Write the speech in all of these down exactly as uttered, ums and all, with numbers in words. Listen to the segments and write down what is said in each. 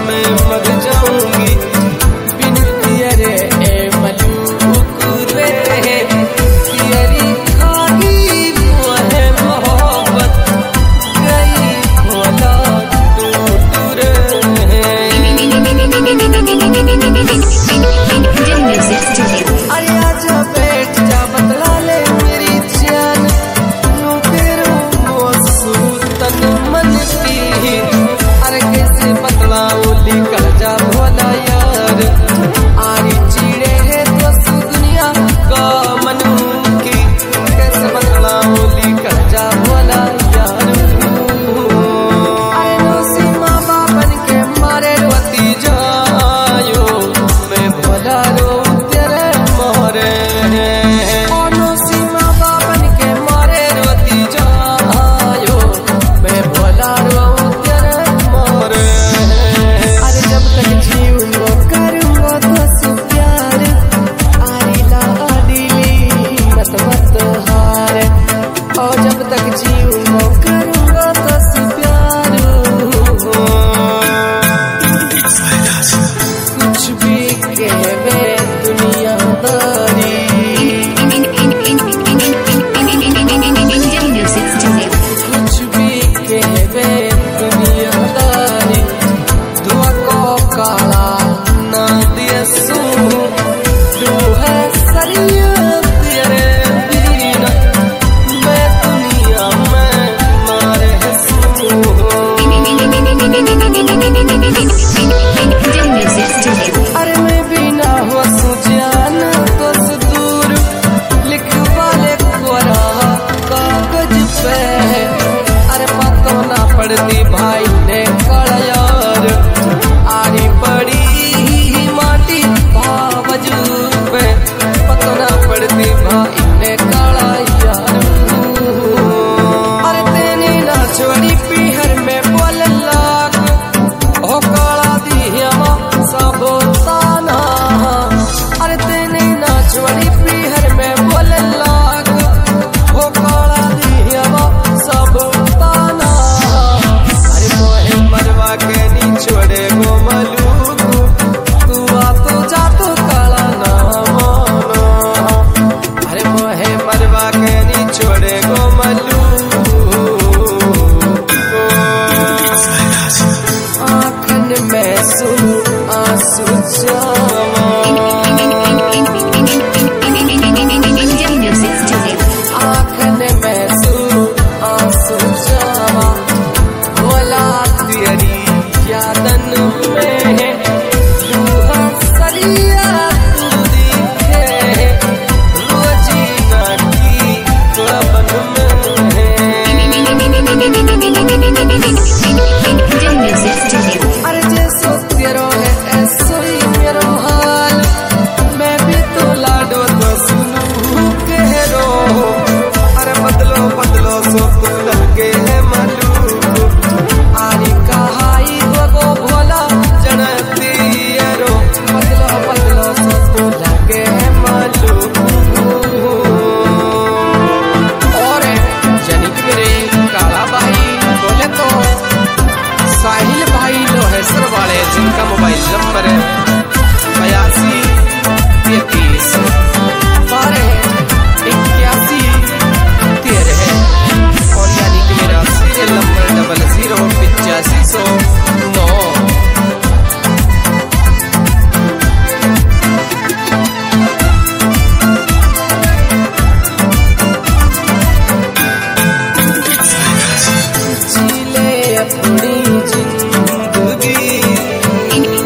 मैं मर जाऊंगी बिन तेरे ए मलूक रे तेरी खाली मुहे मोहब्बत गई भोला टूट रे अरे आजा बैठ जा बतला ले मेरी जान नो तेरो मोसू तन मन की अरे कैसे बतला ओली कर जा भोला यार आरी चिड़े है दोस्त दुनिया का मनू की कैसे बतला ओली कर जा भोला यार अरे नौसी माँ बापन के मारे रोती जायो मैं भोला रो तेरे मोरे और नौसी माँ बापन के मारे रोती जायो मैं भोला रो तेरे मोरे अरे जब तक जीऊंगा करूंगा तो प्यार आरी लाडली मत मत हार और जब तक जीऊंगा करूंगा तो प्यार कुछ भी कहवे दुनियादारी कुछ भी कहवे दुनियादारी दुआ को काला ना दिए सू तू है सरिया तेरे बिना मैं दुनिया में मारे हसूं अरे मैं बिना हसूं जान तो दूर लिख वाले कोरा कागज पे अरे पतो ना पड़ती भाई ने कड़ा यार आरी पड़ी माटी बावजू पे पतो ना पड़ती भाई ने कड़ा यार अरे तेनी ना छोड़ी पीहर में बोल लाग ओ काला दिया सब ताना अरे तेनी ना छोड़ी पीहर में बोल लाग ओ काला दिया सब ताना अरे मोहे मरवा के नी छोड़े गो मलूक तू आ तो जा तो काला ना मानो अरे मोहे मरवा के नी छोड़े गो मलूक आँखन में सू आंसू जावा आँखन में सू आंसू जावा भोला तेरी यादन में तू हंसलिया तू दिखे रोजीना की क्लबन में अरे जैसो तेरो है ऐसो ही मेरो हाल मैं भी तो लाडो तो सुनू कह रो अरे बदलो बदलो सो तू लगे है मलूक आरी कहाई गो भोला जनती रो बदलो बदलो सो तू लगे है मलूक और जनिक मेरे काला भाई बोले तो साहिल भाई लोहेसर वाले जिनका मोबाइल नंबर है बयासी तैतीस बारह इक्यासी तेरह और यानी कि मेरा सीरियल नंबर डबल जीरो पिचासी सौ नौ जीले अपनी जिंदगी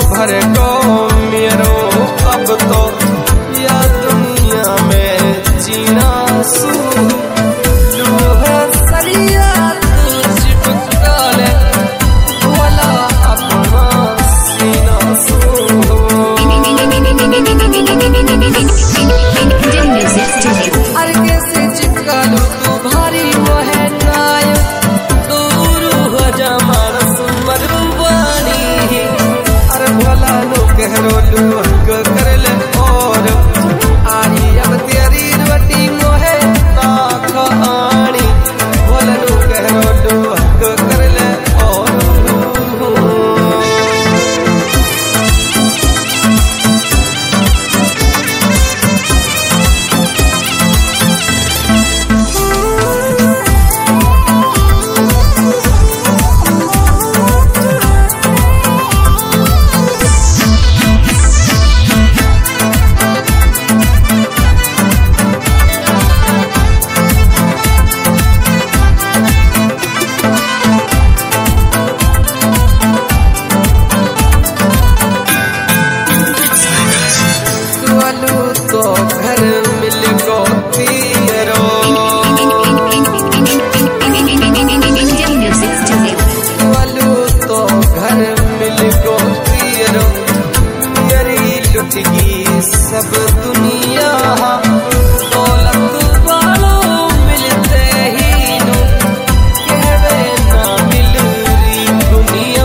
भर को मेरो अब तो या दुनिया में जीना सू लूहे सरिया तू चिपका ले वाला अपना सीना सू अरे कैसे चिपका लू तू भारी मोहे नाय दूर हो जा मार सुमर वाणी अरे भोला लो कहरो लू हक कर ले और आरी अब तेरी रोटी मोहे ना खानी भोला लो कहरो लू हक कर ले और तो घर मिल गो तेरो वालू तो घर मिल गो तेरो मेरी लुट गई सब दुनिया दौलत वालों मिलते ही नो कहवे ना मिल रही दुनिया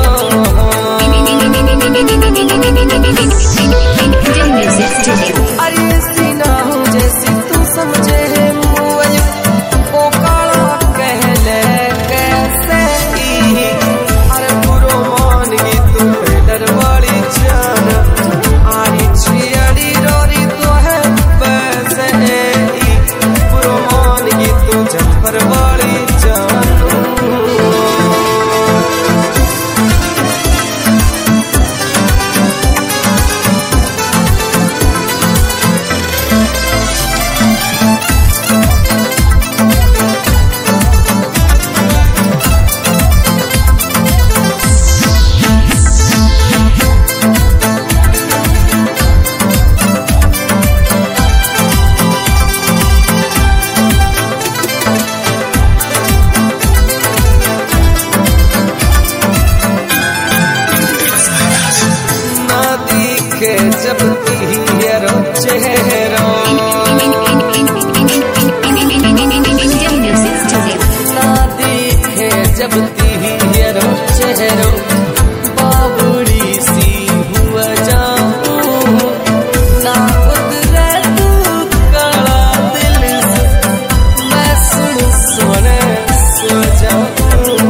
अरे सीना हूँ जैसी तू समझे है मुझे ओ काला कह ले कैसे ही अरे बुरो मान गई तू डर वाली जान आरी छियाड़ी रोरी तो है वैसे ही बुरो मान गई तू जफर वाली जान के जब तेरो चेहरा ना देखे जब तेरो चेहरा बाबुड़ी सी हुआ जाऊं ना उतरे तू काला दिल मैं सुन सुने सो जाऊं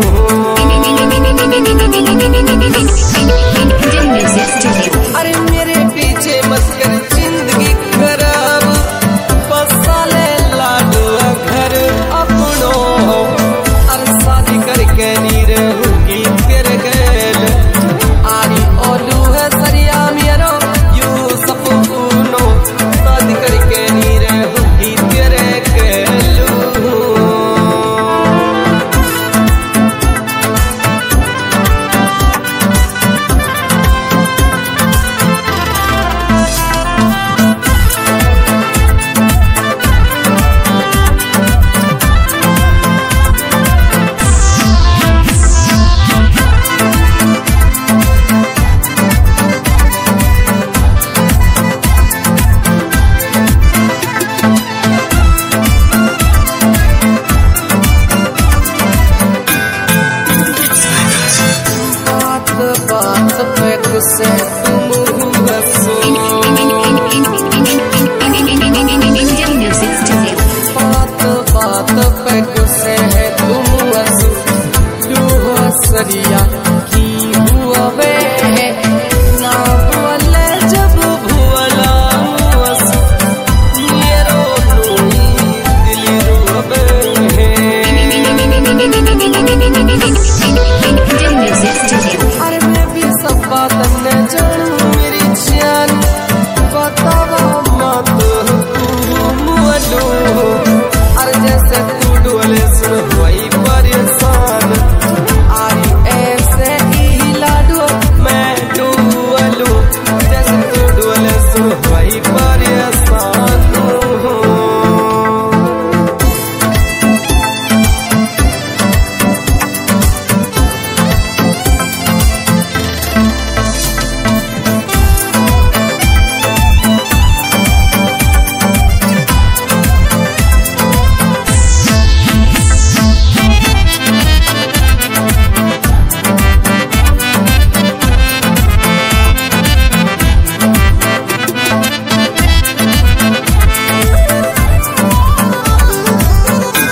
अरे मेरे पीछे मत कर जिंदगी खराब बसा ले लाडो घर अपनों अरे शादी करके नहीं रहूंगी तेरे गैल आरी ओलू है सरिया मेरो यू सपनो शादी करके नहीं रहूंगी तेरे गैल बात पे गुस्से तुम हंसो